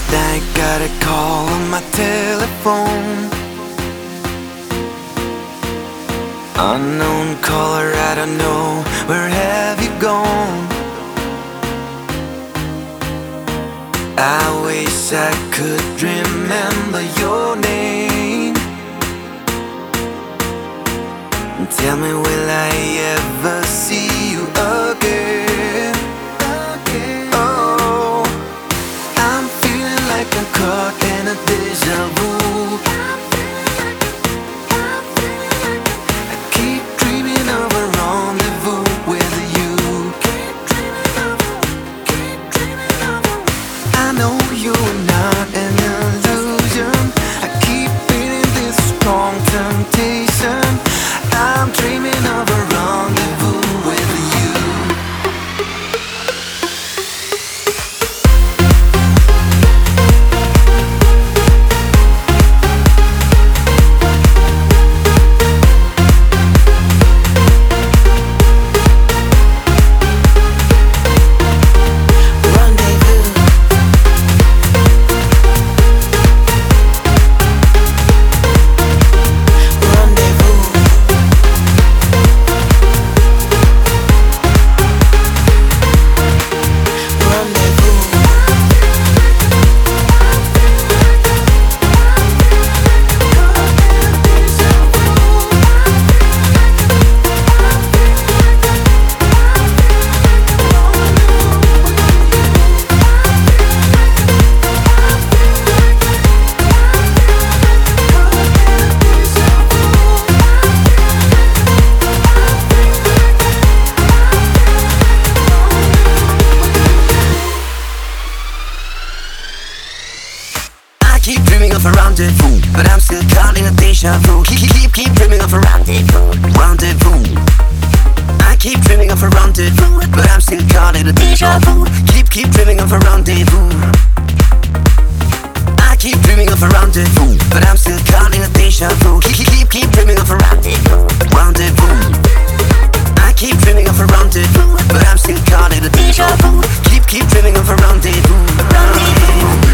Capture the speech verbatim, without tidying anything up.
I got a call on my telephone. Unknown caller, I don't know, where have you gone? I wish I could remember your name. Tell me, will I ever see you again? Oh, I'm feeling like I'm caught in a deja vu. I keep dreaming of a rendezvous with you. I know you're not an illusion. I keep feeling this strong temptation. I'm dreaming of a rendezvous with you. Keep dreaming of a rendezvous, but I'm still caught in a deja vu. Keep, keep, keep dreaming of a rendezvous, rendezvous. I keep dreaming of a rendezvous, but I'm still caught in a deja vu. Keep, keep dreaming of a rendezvous. I keep dreaming of a rendezvous, but I'm still caught in a deja vu. Keep, keep, keep dreaming of a rendezvous, rendezvous. I keep dreaming of a rendezvous, but I'm still caught in a deja vu. Keep, keep dreaming of a rendezvous, rendezvous.